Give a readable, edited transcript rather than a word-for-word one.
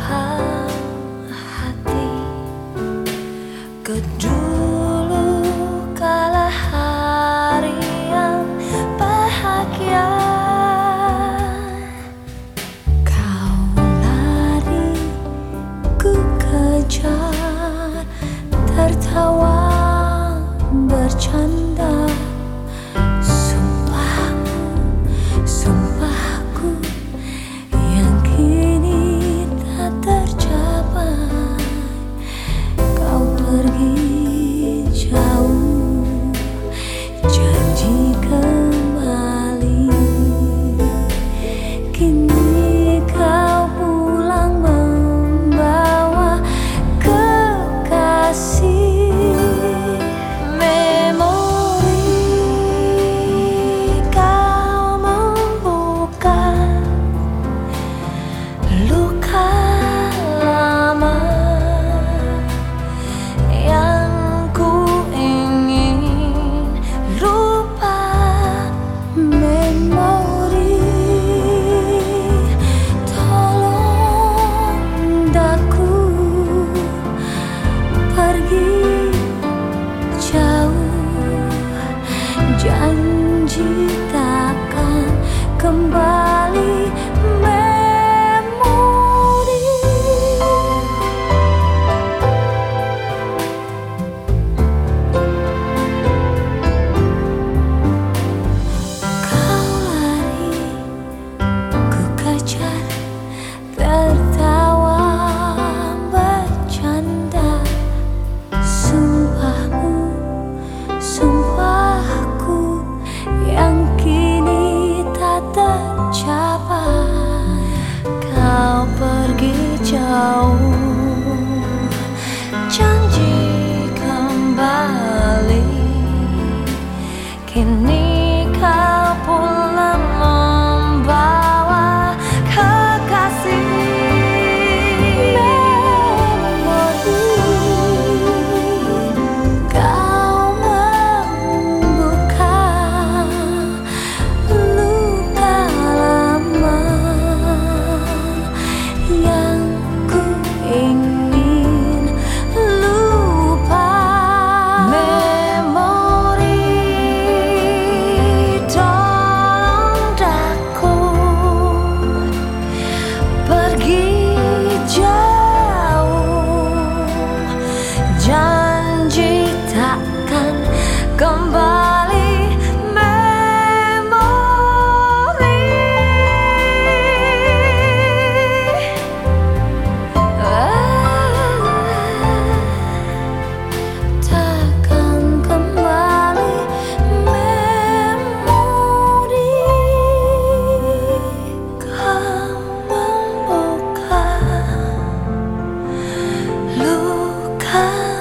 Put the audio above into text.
luka hati ke dulu kala hari yang bahagia. Kau lari, ku kejar, tertawa bercanda. Sumpahku yang kini tak tercapai. Kau pergi jauh, janji kembali. Kini kau pulang membawa kekasih. Janji takkan kembali memori. Kau lari, ku kejar, tertawa bercanda. Sumpahku yang kini tak tercapai. Kau pergi jauh, janji kembali. Kini kau pulang membawa kekasih. Janji takkan kembali memori. Takkan kembali memori. Kau membuka luka